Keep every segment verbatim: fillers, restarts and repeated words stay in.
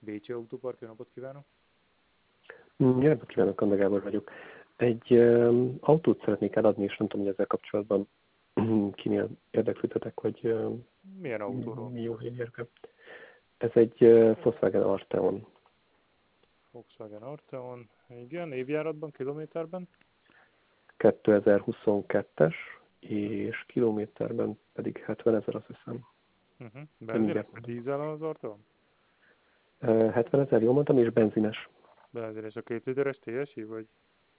Bécsi Autópark, jó napot kívánok! Mm, Jó napot kívánok, Anna Gábor vagyok. Egy um, autót szeretnék eladni, és nem tudom, hogy ezzel kapcsolatban kinél érdeklődhetek, hogy um, Milyen autóról? mi jó hírjérke. Ez egy uh, Volkswagen Arteon. Volkswagen Arteon, igen, évjáratban, kilométerben? kétezer-huszonkettes, és kilométerben pedig hetvenezer, azt hiszem. Uh-huh. De Benzines, mindjárt mondom. dízel az Arteon? Uh, hetvenezer, jól mondtam, és benzines. Benzines, a két literes té es i, vagy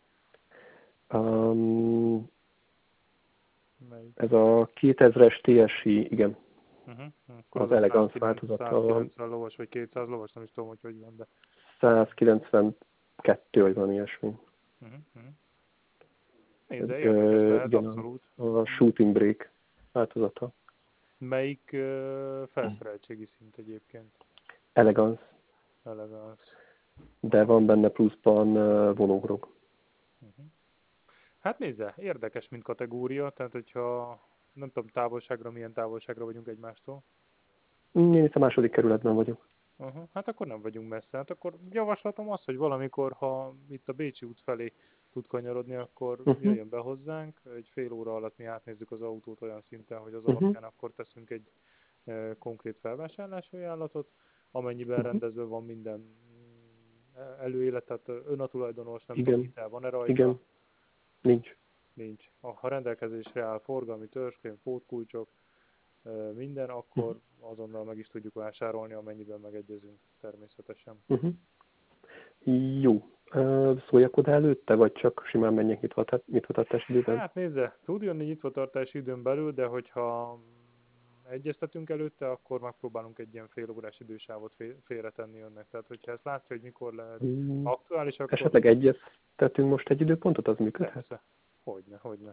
Um, melyik? ez a kétezres té es i, igen. Uh-huh. Akkor Az az a Elegance százkilenc, változata. százkilencven lovas, vagy kétszáz lovas, nem is tudom, hogy hogy van, de... százkilencvenkettő, vagy van ilyesmi. Uh-huh. Uh-huh. Nézze, érdekes Ö, lehet, igen, abszolút. a, a shooting brake változata. Melyik uh, felszereltségi szint egyébként? Elegance, Elegance. de van benne pluszban uh, vonógrog. Uh-huh. Hát nézze, érdekes, mint kategória, tehát hogyha nem tudom távolságra, milyen távolságra vagyunk egymástól. Én itt a második kerületben vagyok. Uh-huh. Hát akkor nem vagyunk messze. Hát akkor javaslatom az, hogy valamikor, ha itt a Bécsi út felé tud kanyarodni, akkor Uh-huh. jöjjön be hozzánk. Egy fél óra alatt mi átnézzük az autót olyan szinten, hogy az Uh-huh. alapján akkor teszünk egy e, konkrét felvásárlási ajánlatot, amennyiben Uh-huh. rendezve van minden mm, előélet, tehát ön a tulajdonos, nem tudom, Igen, hitel van-e rajta? igen, nincs. Nincs. Ha rendelkezésre áll forgalmi törzskönyv, pótkulcsok, minden, akkor Uh-huh. azonnal meg is tudjuk vásárolni, amennyiben megegyezünk természetesen. Uh-huh. Jó. Uh, szóljak oda előtte, vagy csak simán menjek nyitvatartási időben? Hát nézze, tud jönni nyitvatartási időn belül, de hogyha egyeztetünk előtte, akkor megpróbálunk egy ilyen fél órás idősávot félretenni önnek. Tehát, hogyha ezt látja, hogy mikor lehet Um, aktuális, akkor... Esetleg egyeztetünk most egy időpontot, az működhet? Persze. Hogyne, hogyne.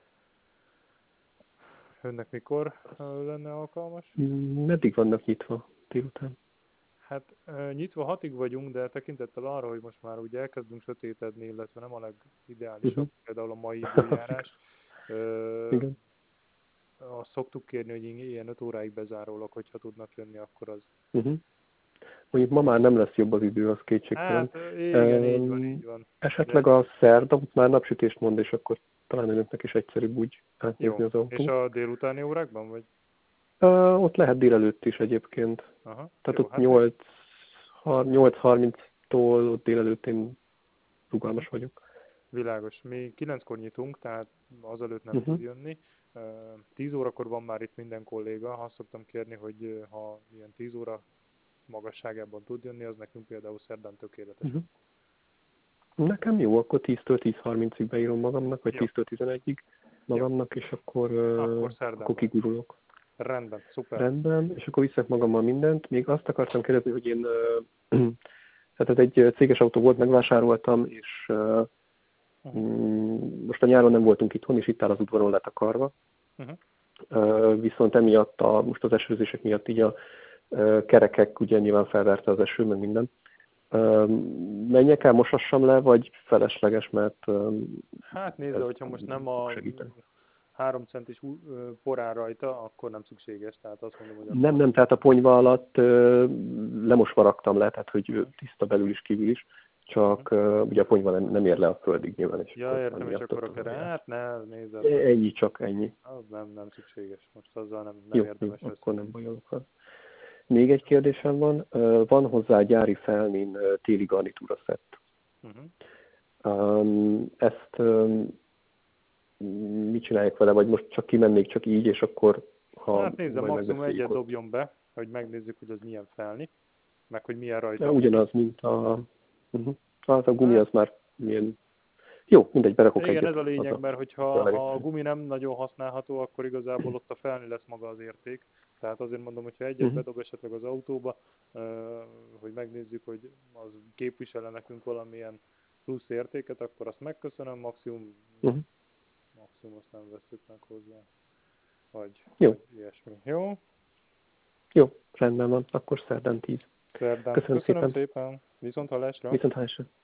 Önnek mikor lenne alkalmas? Meddig vannak nyitva délután? Hát nyitva hatig vagyunk, de tekintettel arra, hogy most már ugye elkezdünk sötétedni, illetve nem a legideálisabb, uh-huh. például a mai időjárás. Igen. Azt szoktuk kérni, hogy ilyen öt óráig bezárólag, hogyha tudnak jönni, akkor az. Uh-huh. Mondjuk ma már nem lesz jobb az idő, az kétségtelen. Hát igen, um, így van, így van. Esetleg de... a szerda, ott már napsütést mond, és akkor talán önöknek is egyszerűbb úgy átnézni Jó. az autót. És a délutáni órákban, vagy? Uh, ott lehet délelőtt is egyébként. Aha. Tehát Jó, ott hát nyolc harminctól ott délelőtt én rugalmas vagyok. Világos. Mi kilenckor nyitunk, tehát azelőtt nem uh-huh. tud jönni. tíz órakor van már itt minden kolléga. Azt szoktam kérni, hogy ha ilyen tíz óra magasságában tud jönni, az nekünk például szerdán tökéletes. Uh-huh. Nekem jó, akkor tíztől tíz harmincig beírom magamnak, vagy tíztől tizenegyig magamnak, jó. És akkor, akkor, akkor kigurulok. Rendben, szuper. Rendben, és akkor viszek magammal mindent. Még azt akartam kérdezni, hogy én, tehát ez egy céges autó volt, megvásároltam, és uh, uh-huh. most a nyáron nem voltunk itthon, és itt áll az udvaron letakarva. Uh-huh. Uh, viszont emiatt, a, most az esőzések miatt így a uh, kerekek, ugye nyilván felverte az eső, meg minden. Uh, menjek el, mosassam le, vagy felesleges, mert... Uh, hát nézze, hogyha most nem a három centis porán rajta, akkor nem szükséges, tehát azt mondom, hogy... Akkor... Nem, nem, tehát a ponyva alatt uh, lemosva raktam le, tehát hogy tiszta belül is, kívül is, csak uh, ugye a ponyva nem, nem ér le a földig nyilván. És ja, értem, és akkor a kere, hát ne, nézze. Ennyi, csak ennyi. Az nem, nem szükséges, most azzal nem, nem jó, érdemes jó, akkor nem bajolok fel. Még egy kérdésem van, van hozzá gyári felmin téli garnitúra szett. Uh-huh. Um, ezt um, mit csinálják vele, vagy most csak kimennék csak így, és akkor ha... Hát nézze, maximum egyet ott... dobjon be, hogy megnézzük, hogy az milyen felni, meg hogy milyen rajta. De ugyanaz, mint a... Uh-huh. Hát a gumi hát... az már milyen... Jó, mindegy, berakok igen, egyet. ez a lényeg, mert hogyha ha a gumi nem nagyon használható, akkor igazából ott a felni lesz maga az érték. Tehát azért mondom, hogyha egyet uh-huh. bedob esetleg az autóba, uh, hogy megnézzük, hogy az képvisel nekünk valamilyen plusz értéket, akkor azt megköszönöm, maximum, uh-huh. maximum azt nem veszük meg hozzá. Vagy, jó. vagy ilyesmi. Jó? Jó, rendben van, akkor szerdán tíz. Szerdán. Köszönöm, Köszönöm szépen. szépen. Viszont hallásra. Viszont hallásra.